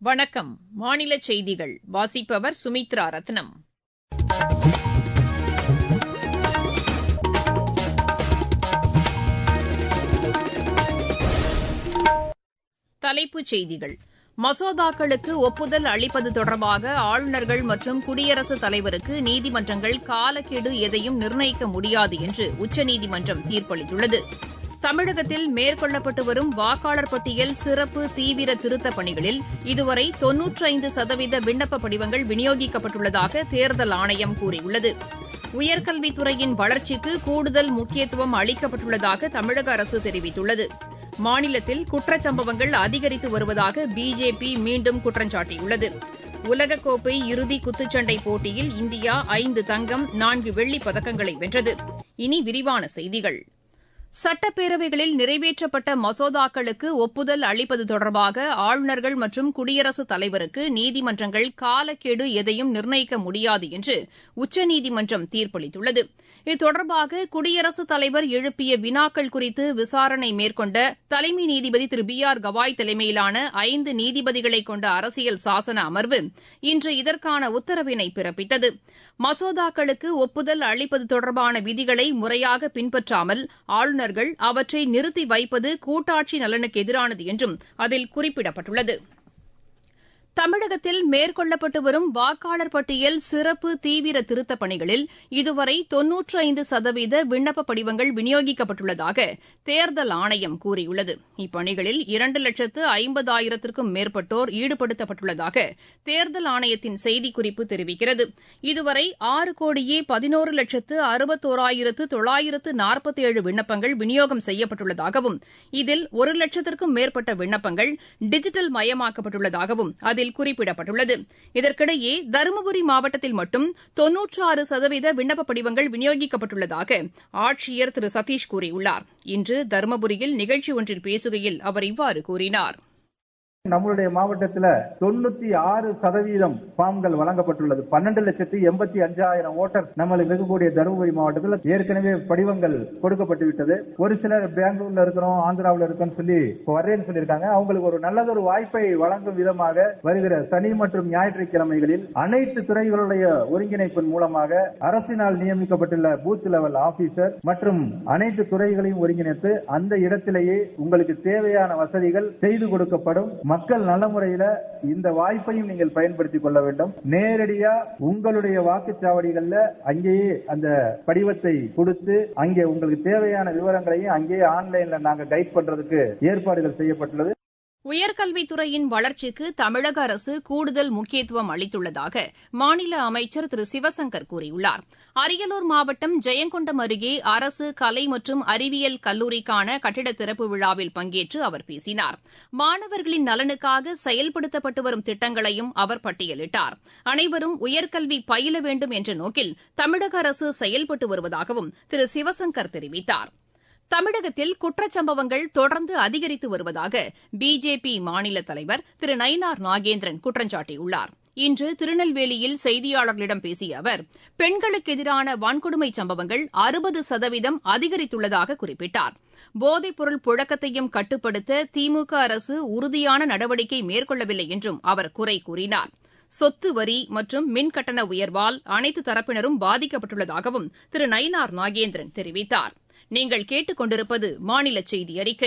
வணக்கம். மாநில செய்திகள் வாசிப்பவர் சுமித்ரா ரத்னம். தலைப்புச் செய்திகள். மசோதாக்களுக்கு ஒப்புதல் அளிப்பது தொடர்பாக ஆளுநர்கள் மற்றும் குடியரசுத் தலைவருக்கு நீதிமன்றங்கள் காலக்கெடு எதையும் நிர்ணயிக்க முடியாது என்று உச்சநீதிமன்றம் தீர்ப்பளித்துள்ளது. தமிழகத்தில் மேற்கொள்ளப்பட்டு வரும் வாக்காளர் பட்டியல் சிறப்பு தீவிர திருத்தப் பணிகளில் இதுவரை 95% விண்ணப்ப படிவங்கள் விநியோகிக்கப்பட்டுள்ளதாக தேர்தல் ஆணையம் கூறியுள்ளது. உயர்கல்வித்துறையின் வளர்ச்சிக்கு கூடுதல் முக்கியத்துவம் அளிக்கப்பட்டுள்ளதாக தமிழக அரசு தெரிவித்துள்ளது. மாநிலத்தில் குற்றச்சம்பவங்கள் அதிகரித்து வருவதாக பிஜேபி மீண்டும் குற்றம் சாட்டியுள்ளது. உலகக்கோப்பை இறுதி குத்துச்சண்டை போட்டியில் இந்தியா 5 தங்கம் 4 வெள்ளிப் பதக்கங்களை வென்றது. இனி விரிவான செய்திகள். சட்டப்பேரவைகளில் நிறைவேற்றப்பட்ட மசோதாக்களுக்கு ஒப்புதல் அளிப்பது தொடர்பாக ஆளுநர்கள் மற்றும் குடியரசுத் தலைவருக்கு நீதிமன்றங்கள் காலக்கெடு எதையும் நிர்ணயிக்க முடியாது என்று உச்சநீதிமன்றம் தீர்ப்பளித்துள்ளது. இது தொடர்பாக குடியரசுத் தலைவர் எழுப்பிய வினாக்கள் குறித்து விசாரணை மேற்கொண்ட தலைமை நீதிபதி திரு பி ஆர் கவாய் தலைமையிலான 5 நீதிபதிகளை கொண்ட அரசியல் சாசன அமர்வு இன்று இதற்கான உத்தரவினை பிறப்பித்தது. மசோதாக்களுக்கு ஒப்புதல் அளிப்பது தொடர்பான விதிகளை முறையாக பின்பற்றாமல் ஆளுநர்கள் அவற்றை நிறுத்தி வைப்பது கூட்டாட்சி நலனுக்கு எதிரானது என்றும் அதில் குறிப்பிடப்பட்டுள்ளது. தமிழகத்தில் மேற்கொள்ளப்பட்டு வரும் வாக்காளர் பட்டியல் சிறப்பு தீவிர திருத்தப் பணிகளில் இதுவரை 95% விண்ணப்ப படிவங்கள் விநியோகிக்கப்பட்டுள்ளதாக தேர்தல் ஆணையம் கூறியுள்ளது. இப்பணிகளில் 2,50,000க்கும் மேற்பட்டோர் ஈடுபடுத்தப்பட்டுள்ளதாக தேர்தல் ஆணையத்தின் செய்திக்குறிப்பு தெரிவிக்கிறது. இதுவரை 6,11,61,947 விண்ணப்பங்கள் விநியோகம் செய்யப்பட்டுள்ளதாகவும் இதில் 1,00,000க்கும் மேற்பட்ட விண்ணப்பங்கள் டிஜிட்டல் மயமாக்கப்பட்டுள்ளதாகவும் அதில் குறிப்பிடப்பட்டுள்ளது. இதற்கிடையே தருமபுரி மாவட்டத்தில் மட்டும் 96% விண்ணப்ப படிவங்கள் விநியோகிக்கப்பட்டுள்ளதாக ஆட்சியர் திரு சதீஷ் கூறியுள்ளார். இன்று தருமபுரியில் நிகழ்ச்சி ஒன்றில் பேசுகையில் அவர் இவ்வாறு கூறினார். நம்மளுடைய மாவட்டத்தில் 96% ஃபார்ம்கள் வழங்கப்பட்டுள்ளது. 12,85,000 ஓட்டர் நம்மளுக்கு இருக்கக்கூடிய தருமபுரி மாவட்டத்தில் ஏற்கனவே படிவங்கள் கொடுக்கப்பட்டு விட்டது. ஒரு சிலர் பெங்களூர்ல இருக்கிறோம், ஆந்திராவில் இருக்கோம்னு சொல்லி வரேன்னு சொல்லியிருக்காங்க. அவங்களுக்கு ஒரு நல்லதொரு வாய்ப்பை வழங்கும் விதமாக வருகிற சனி மற்றும் ஞாயிற்றுக்கிழமைகளில் அனைத்து துறைகளுடைய ஒருங்கிணைப்பின் மூலமாக அரசினால் நியமிக்கப்பட்டுள்ள பூத் லெவல் ஆபீசர் மற்றும் அனைத்து துறைகளையும் ஒருங்கிணைத்து அந்த இடத்திலேயே உங்களுக்கு தேவையான வசதிகள் செய்து கொடுக்கப்படும். மக்கள் நல்ல முறையில் இந்த வாய்ப்பையும் நீங்கள் பயன்படுத்திக் கொள்ள வேண்டும். நேரடியா உங்களுடைய வாக்குச்சாவடிகள்ல அங்கேயே அந்த படிவத்தை கொடுத்து அங்கே உங்களுக்கு தேவையான விவரங்களையும் அங்கேயே ஆன்லைன்ல நாங்க கைட் பண்றதுக்கு ஏற்பாடுகள் செய்யப்பட்டுள்ளது. உயர்கல்வித்துறையின் வளர்ச்சிக்கு தமிழக அரசு கூடுதல் முக்கியத்துவம் அளித்துள்ளதாக மாநில அமைச்சர் திரு சிவசங்கர் கூறியுள்ளார். அரியலூர் மாவட்டம் ஜெயங்கொண்டம் அருகே அரசு கலை மற்றும் அறிவியல் கல்லூரிக்கான கட்டிட திறப்பு விழாவில் பங்கேற்று அவர் பேசினார். மாணவர்களின் நலனுக்காக செயல்படுத்தப்பட்டு வரும் திட்டங்களையும் அவர் பட்டியலிட்டார். அனைவரும் உயர்கல்வி பயில வேண்டும் என்ற நோக்கில் தமிழக அரசு செயல்பட்டு வருவதாகவும் திரு சிவசங்கர் தெரிவித்தார். தமிழகத்தில் குற்றச்சம்பவங்கள் தொடர்ந்து அதிகரித்து வருவதாக பிஜேபி மாநில தலைவர் திரு நயினார் நாகேந்திரன் குற்றம் சாட்டியுள்ளார். இன்று திருநெல்வேலியில் செய்தியாளர்களிடம் பேசிய அவர் பெண்களுக்கு எதிரான வன்கொடுமை சம்பவங்கள் 60% அதிகரித்துள்ளதாக குறிப்பிட்டார். போதைப்பொருள் புழக்கத்தையும் கட்டுப்படுத்த திமுக அரசு உறுதியான நடவடிக்கை மேற்கொள்ளவில்லை என்றும் அவர் குறை கூறினார். சொத்து வரி மற்றும் மின்கட்டண உயர்வால் அனைத்து தரப்பினரும் பாதிக்கப்பட்டுள்ளதாகவும் திரு நயினார் நாகேந்திரன் தெரிவித்தார். நீங்கள் கேட்டுக் கொண்டிருப்பது மாநில செய்தி அறிக்கை.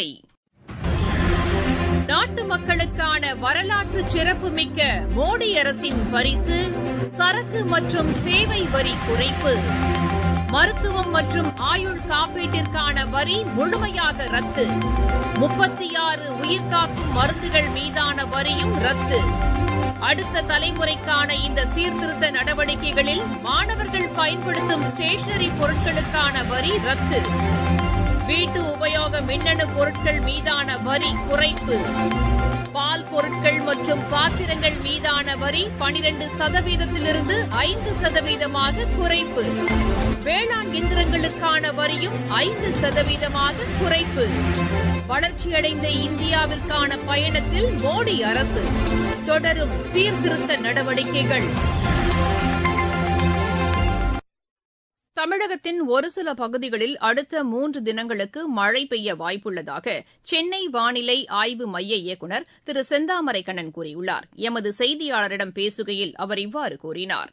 நாட்டு மக்களுக்கான வரலாற்று சிறப்புமிக்க மோடி அரசின் பரிசு சரக்கு மற்றும் சேவை வரி குறைப்பு. மருத்துவம் மற்றும் ஆயுள் காப்பீட்டிற்கான வரி முழுமையாக ரத்து. 36 உயிர்காக்கும் மருந்துகள் மீதான வரியும் ரத்து. அடுத்த தலைமுறைக்கான இந்த சீர்திருத்த நடவடிக்கைகளில் மாணவர்கள் பயன்படுத்தும் ஸ்டேஷனரி பொருட்களுக்கான வரி ரத்து. வீட்டு உபயோக மின்னணு பொருட்கள் மீதான வரி குறைப்பு. பால் பொருட்கள் மற்றும் பாத்திரங்கள் மீதான வரி 12%-இருந்து 5% குறைப்பு. வேளாண் இயந்திரங்களுக்கான வரியும் 5% குறைப்பு. வளர்ச்சியடைந்த இந்தியாவிற்கான பயணத்தில் மோடி அரசு தொடரும் சீர்திருத்த நடவடிக்கைகள். தமிழகத்தின் ஒரு சில பகுதிகளில் அடுத்த 3 தினங்களுக்கு மழை பெய்ய வாய்ப்புள்ளதாக சென்னை வானிலை ஆய்வு மைய இயக்குநர் திரு செந்தாமரை கண்ணன் கூறியுள்ளார். எமது செய்தியாளரிடம் பேசுகையில் அவர் இவ்வாறு கூறினார்.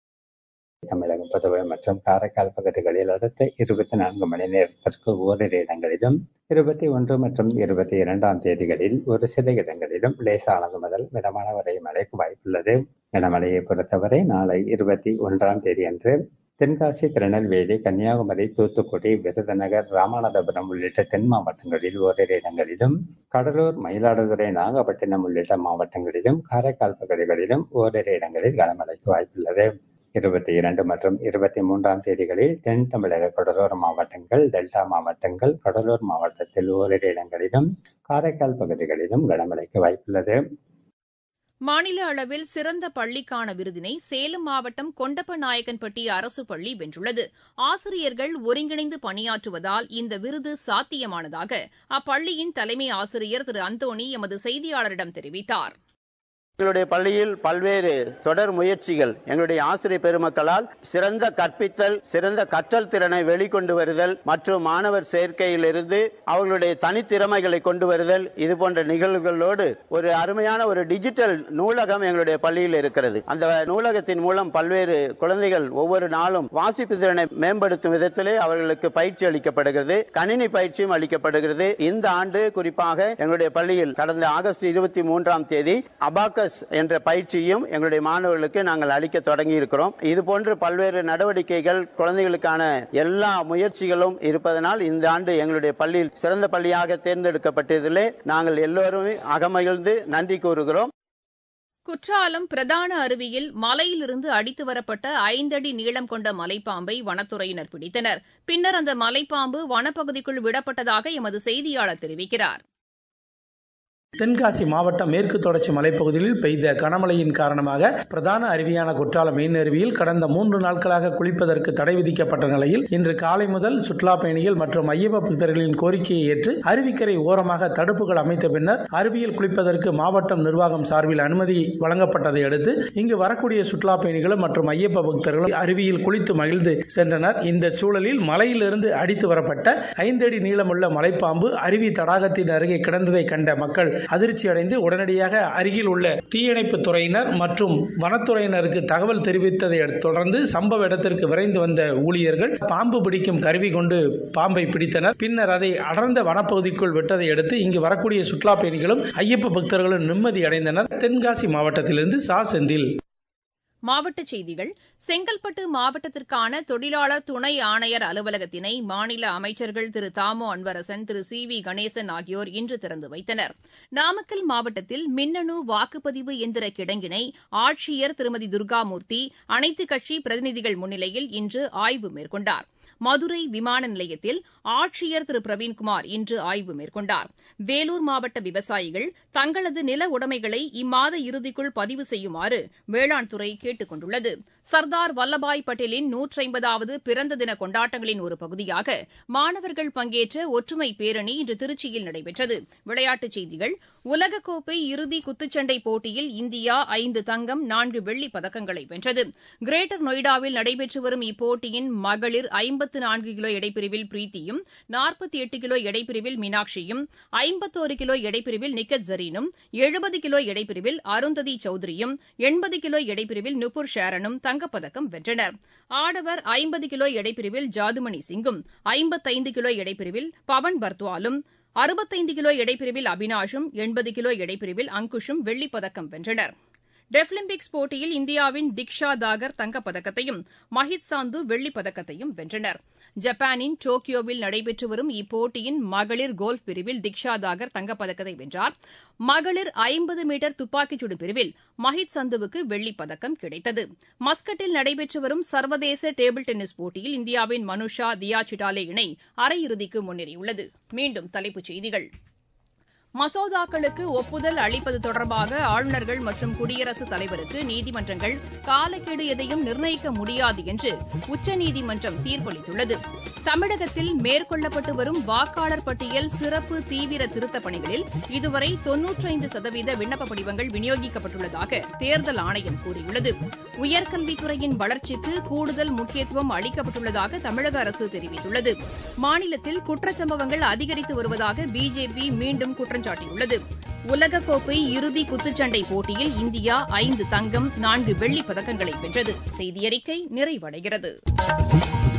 தமிழகம், புதுவை மற்றும் காரைக்கால் பகுதிகளில் அடுத்த 24 மணி நேரத்திற்கு ஓரிரு இடங்களிலும் 21 மற்றும் 22ஆம் தேதிகளில் ஒரு சில இடங்களிலும் லேசானது முதல் மிதமான வரை மழைக்கு வாய்ப்புள்ளது. கனமழையை பொறுத்தவரை நாளை 21ஆம் தேதி அன்று தென்காசி, திருநெல்வேலி, கன்னியாகுமரி, தூத்துக்குடி, விருதுநகர், ராமநாதபுரம் உள்ளிட்ட தென் மாவட்டங்களில் ஓரிரு இடங்களிலும், கடலூர், மயிலாடுதுறை, நாகப்பட்டினம் உள்ளிட்ட மாவட்டங்களிலும், காரைக்கால் பகுதிகளிலும் ஓரிரு இடங்களில் கனமழைக்கு வாய்ப்புள்ளது. 22 மற்றும் 23ஆம் தேதிகளில் தென் தமிழக கடலோர மாவட்டங்கள், டெல்டா மாவட்டங்கள், கடலூர் மாவட்டத்தில் ஓரிரு இடங்களிலும், காரைக்கால் பகுதிகளிலும் கனமழைக்கு வாய்ப்புள்ளது. மாநில அளவில் சிறந்த பள்ளிக்கான விருதினை சேலம் மாவட்டம் கொண்டப்பநாயக்கன்பட்டி அரசு பள்ளி வென்றுள்ளது. ஆசிரியர்கள் ஒருங்கிணைந்து பணியாற்றுவதால் இந்த விருது சாத்தியமானதாக அப்பள்ளியின் தலைமை ஆசிரியர் திரு அந்தோணி எமது செய்தியாளரிடம் தெரிவித்தார். எங்களுடைய பள்ளியில் பல்வேறு தொடர் முயற்சிகள் எங்களுடைய ஆசிரியர் பெருமக்களால் சிறந்த கற்பித்தல், சிறந்த கற்றல் திறனை வெளிக்கொண்டு வருதல் மற்றும் மாணவர் சேர்க்கையிலிருந்து அவர்களுடைய தனித்திறமைகளை கொண்டு வருதல், இது போன்ற நிகழ்வுகளோடு ஒரு அருமையான ஒரு டிஜிட்டல் நூலகம் எங்களுடைய பள்ளியில் இருக்கிறது. அந்த நூலகத்தின் மூலம் பல்வேறு குழந்தைகள் ஒவ்வொரு நாளும் வாசிப்பு திறனை மேம்படுத்தும் விதத்திலே அவர்களுக்கு பயிற்சி அளிக்கப்படுகிறது, கணினி பயிற்சியும் அளிக்கப்படுகிறது. இந்த ஆண்டு குறிப்பாக எங்களுடைய பள்ளியில் கடந்த ஆகஸ்ட் 23ஆம் தேதி அபாக்கஸ் என்ற பயிற்சியும் எங்களுடைய மாணவர்களுக்கு நாங்கள் அளிக்க தொடங்கி இருக்கிறோம். இது போன்று பல்வேறு நடவடிக்கைகள், குழந்தைகளுக்கான எல்லா முயற்சிகளும் இருப்பதனால் இந்த ஆண்டு எங்களுடைய பள்ளியில் சிறந்த பள்ளியாக தேர்ந்தெடுக்கப்பட்டதிலே நாங்கள் எல்லோருமே அகமகிழ்ந்து நன்றி கூறுகிறோம். குற்றாலம் பிரதான அருவியில் மலையிலிருந்து அடித்து வரப்பட்ட 5 அடி நீளம் கொண்ட மலைப்பாம்பை வனத்துறையினர் பிடித்தனர். பின்னர் அந்த மலைப்பாம்பு வனப்பகுதிக்குள் விடப்பட்டதாக எமது செய்தியாளர் தெரிவிக்கிறார். தென்காசி மாவட்டம் மேற்கு தொடர்ச்சி மலைப்பகுதியில் பெய்த கனமழையின் காரணமாக பிரதான அருவியான குற்றாலம் மெயின் அருவியில் கடந்த 3 நாட்களாக குளிப்பதற்கு தடை விதிக்கப்பட்ட நிலையில் இன்று காலை முதல் சுற்றுலா பயணிகள் மற்றும் ஐயப்ப பக்தர்களின் கோரிக்கையை ஏற்று அருவிக்கரை ஓரமாக தடுப்புகள் அமைத்த பின்னர் அருவியில் குளிப்பதற்கு மாவட்டம் நிர்வாகம் சார்பில் அனுமதி வழங்கப்பட்டதை அடுத்து இங்கு வரக்கூடிய சுற்றுலா பயணிகளும் மற்றும் ஐயப்ப பக்தர்களும் அருவியில் குளித்து மகிழ்ந்து சென்றனர். இந்த சூழலில் மலையிலிருந்து அடித்து வரப்பட்ட 5 அடி நீளமுள்ள மலைப்பாம்பு அருவி தடாகத்தின் அருகே கிடந்ததை கண்ட மக்கள் அதிர்ச்சி அடைந்து உடனடியாக அருகில் உள்ள தீயணைப்பு துறையினர் மற்றும் வனத்துறையினருக்கு தகவல் தெரிவித்ததை தொடர்ந்து சம்பவ இடத்திற்கு விரைந்து வந்த ஊழியர்கள் பாம்பு பிடிக்கும் கருவி கொண்டு பாம்பை பிடித்தனர். பின்னர் அதை அடர்ந்த வனப்பகுதிக்குள் விட்டதை அடுத்து இங்கு வரக்கூடிய சுற்றுலா பயணிகளும் ஐயப்ப பக்தர்களும் நிம்மதி அடைந்தனர். தென்காசி மாவட்டத்திலிருந்து சா செந்தில். மாவட்டச் செய்திகள். செங்கல்பட்டு மாவட்டத்திற்கான தொழிலாளர் துணை ஆணையர் அலுவலகத்தினை மாநில அமைச்சர்கள் திரு தாமோ அன்பரசன், திரு சி வி கணேசன் ஆகியோர் இன்று திறந்து வைத்தனர். நாமக்கல் மாவட்டத்தில் மின்னணு வாக்குப்பதிவு எந்திர கிடங்கினை ஆட்சியர் திருமதி துர்காமூர்த்தி அனைத்துக் கட்சி பிரதிநிதிகள் முன்னிலையில் இன்று ஆய்வு மேற்கொண்டார். மதுரை விமான நிலையத்தில் ஆட்சியர் திரு பிரவீன்குமார் இன்று ஆய்வு மேற்கொண்டார். வேலூர் மாவட்ட விவசாயிகள் தங்களது நில உடைமைகளை இம்மாத இறுதிக்குள் பதிவு செய்யுமாறு வேளாண் துறை கேட்டுக் கொண்டுள்ளது. சர்தார் வல்லபாய் பட்டேலின் 150வது பிறந்த தின கொண்டாட்டங்களின் ஒரு பகுதியாக மாணவர்கள் பங்கேற்ற ஒற்றுமை பேரணி இன்று திருச்சியில் நடைபெற்றது. விளையாட்டுச் செய்திகள். உலகக்கோப்பை இறுதி குத்துச்சண்டை போட்டியில் இந்தியா 5 தங்கம் 4 வெள்ளிப் பதக்கங்களை வென்றது. கிரேட்டர் நொய்டாவில் நடைபெற்று வரும் இப்போட்டியின் மகளிர் 54 கிலோ எடைப்பிரிவில் பிரீத்தியும், 48 கிலோ எடைப்பிரிவில் மீனாட்சியும், 51 கிலோ எடைப்பிரிவில் நிக்கத் ஜரீனும், 70 கிலோ எடைப்பிரிவில் அருந்ததி சௌத்ரியும், 80 கிலோ எடைப்பிரிவில் நுபுர் ஷாரனும் தங்கப்பதக்கம் வென்றனர். ஆடவர் 50 கிலோ எடைப்பிரிவில் ஜாதுமணி சிங்கும், 55 கிலோ எடைப்பிரிவில் பவன் பர்த்வாலும், 65 கிலோ எடைப்பிரிவில் அபினாஷும், 80 கிலோ எடைப்பிரிவில் அங்குஷும் வெள்ளிப் பதக்கம் வென்றனர். டெஃபிலிம்பிக்ஸ் போட்டியில் இந்தியாவின் திக்ஷா தாகர் தங்கப்பதக்கத்தையும் மஹித் சாந்து வெள்ளிப் பதக்கத்தையும் வென்றனர். ஜப்பானின் டோக்கியோவில் நடைபெற்று வரும் இப்போட்டியின் மகளிர் கோல்ஃப் பிரிவில் திக்ஷா தாகர் தங்கப்பதக்கத்தை வென்றார். மகளிர் 50 மீட்டர் துப்பாக்கிச் சுடும் பிரிவில் மஹித் சந்துவுக்கு வெள்ளிப் பதக்கம் கிடைத்தது. மஸ்கட்டில் நடைபெற்று வரும் சர்வதேச டேபிள் டென்னிஸ் போட்டியில் இந்தியாவின் மனுஷா தியா சிட்டாலே இணை அரையிறுதிக்கு முன்னேறியுள்ளது. மீண்டும் தலைப்புச் செய்திகள். மசோதாக்களுக்கு ஒப்புதல் அளிப்பது தொடர்பாக ஆளுநர்கள் மற்றும் குடியரசுத் தலைவருக்கு நீதிமன்றங்கள் காலக்கெடு எதையும் நிர்ணயிக்க முடியாது என்று உச்சநீதிமன்றம் தீர்ப்பளித்துள்ளது. தமிழகத்தில் மேற்கொள்ளப்பட்டு வரும் வாக்காளர் பட்டியல் சிறப்பு தீவிர திருத்தப் பணிகளில் இதுவரை 95% விண்ணப்ப படிவங்கள் விநியோகிக்கப்பட்டுள்ளதாக தேர்தல் ஆணையம் கூறியுள்ளது. உயர்கல்வித்துறையின் வளர்ச்சிக்கு கூடுதல் முக்கியத்துவம் அளிக்கப்பட்டுள்ளதாக தமிழக அரசு தெரிவித்துள்ளது. மாநிலத்தில் குற்றச்சம்பவங்கள் அதிகரித்து வருவதாக பிஜேபி மீண்டும் குற்றம் சாட்டியுள்ளது. உலகக்கோப்பை இறுதி குத்துச்சண்டை போட்டியில் இந்தியா 5 தங்கம் 4 வெள்ளிப் பதக்கங்களை வென்றது. செய்தியறிக்கை நிறைவடைகிறது.